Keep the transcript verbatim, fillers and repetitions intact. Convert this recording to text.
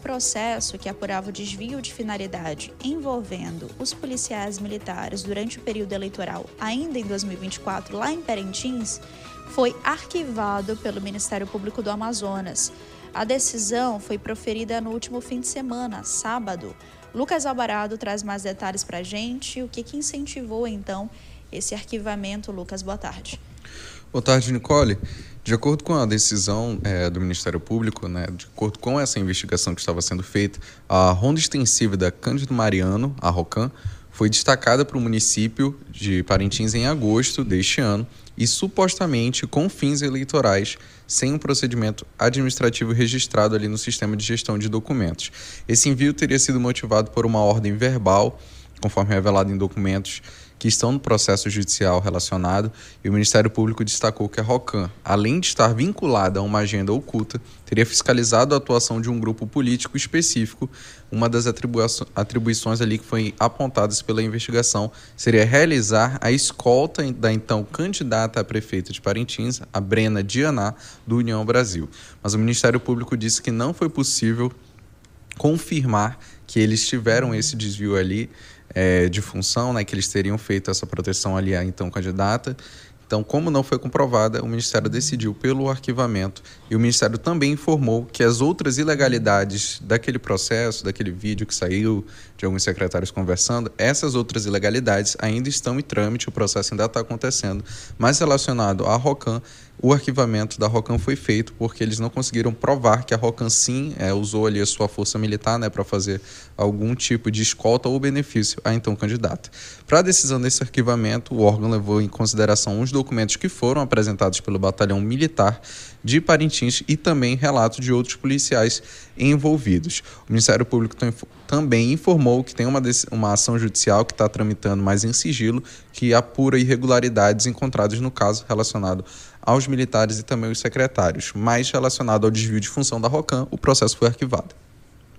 processo que apurava o desvio de finalidade envolvendo os policiais militares durante o período eleitoral, ainda em dois mil e vinte e quatro, lá em Parintins, foi arquivado pelo Ministério Público do Amazonas. A decisão foi proferida no último fim de semana, sábado. Lucas Alvarado traz mais detalhes para a gente. O que, que incentivou, então, esse arquivamento? Lucas, boa tarde. Boa tarde, Nicole. De acordo com a decisão é, do Ministério Público, né, de acordo com essa investigação que estava sendo feita, a ronda extensiva da Cândido Mariano, a ROCAM, foi destacada para o município de Parintins em agosto deste ano e supostamente com fins eleitorais, sem um procedimento administrativo registrado ali no sistema de gestão de documentos. Esse envio teria sido motivado por uma ordem verbal, conforme revelado em documentos que estão no processo judicial relacionado, e o Ministério Público destacou que a ROCAM, além de estar vinculada a uma agenda oculta, teria fiscalizado a atuação de um grupo político específico. Uma das atribuições ali que foi apontadas pela investigação seria realizar a escolta da então candidata a prefeita de Parintins, a Brena Dianá, do União Brasil. Mas o Ministério Público disse que não foi possível confirmar que eles tiveram esse desvio ali é, de função, né, que eles teriam feito essa proteção ali à então candidata. Então, como não foi comprovada, o Ministério decidiu pelo arquivamento e o Ministério também informou que as outras ilegalidades daquele processo, daquele vídeo que saiu de alguns secretários conversando, essas outras ilegalidades ainda estão em trâmite, o processo ainda está acontecendo, mas relacionado à ROCAM, o arquivamento da ROCAM foi feito porque eles não conseguiram provar que a ROCAM sim é, usou ali a sua força militar, né, para fazer algum tipo de escolta ou benefício à então candidata. Para a decisão desse arquivamento, o órgão levou em consideração os documentos que foram apresentados pelo Batalhão Militar de Parintins e também relatos de outros policiais envolvidos. O Ministério Público também informou que tem uma, uma ação judicial que está tramitando, mas em sigilo, que apura irregularidades encontradas no caso relacionado aos militares e também os secretários, mas relacionado ao desvio de função da ROCAM, o processo foi arquivado.